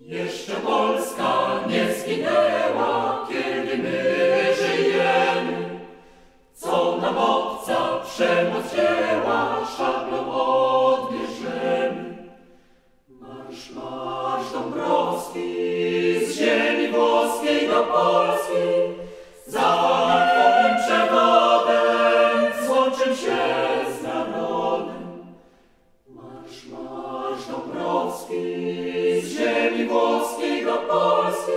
Jeszcze Polska nie zginęła, kiedy my żyjemy. Co nam obca przemoc wzięła, szablą odbierzemy. Marsz, marsz Dąbrowski, z ziemi włoskiej do Polski, za Twoim przewodem złączym się z narodem. Marsz, marsz Dąbrowski, z ziemi włoskiej do Polski,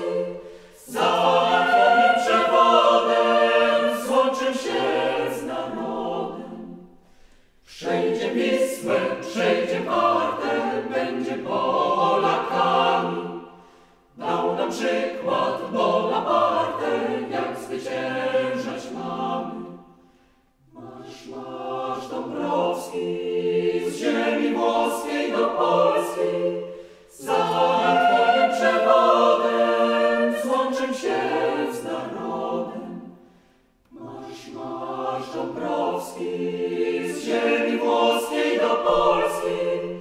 za Twoim przewodem złączym się z narodem. Przejdzie Wisłę, przejdzie Wartę, będzie Polakami. Dał nam przykład Bonaparte, jak zwyciężać mamy. Marsz, marsz Dąbrowski, z ziemi włoskiej do Polski, za Twoim przewodem złączym się z narodem. Marsz, marsz Dąbrowski, z ziemi włoskiej do Polski,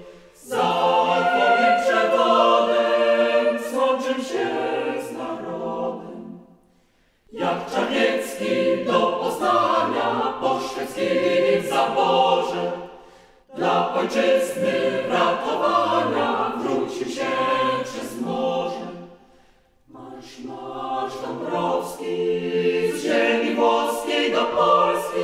za Twoim przewodem złączym się z narodem. Jak Czarniecki do Poznania po szwedzkim zaborze, dla ojczyzny ratowania wrócił się przez morze. Marsz, marsz Dąbrowski, z ziemi włoskiej do Polski,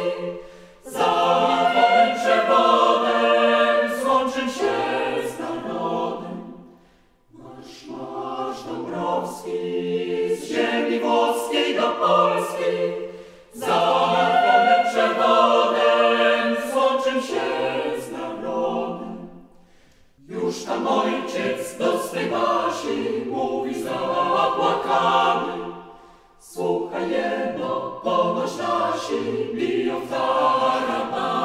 za Twoim przewodem złączym się z narodem. Marsz, marsz Dąbrowski, z ziemi włoskiej do Polski, za Twoim przewodem złączym się z narodem. Już tam ojciec do swej Basi mówi zapłakany: słuchaj jeno, ponoć nasi biją w tarabany.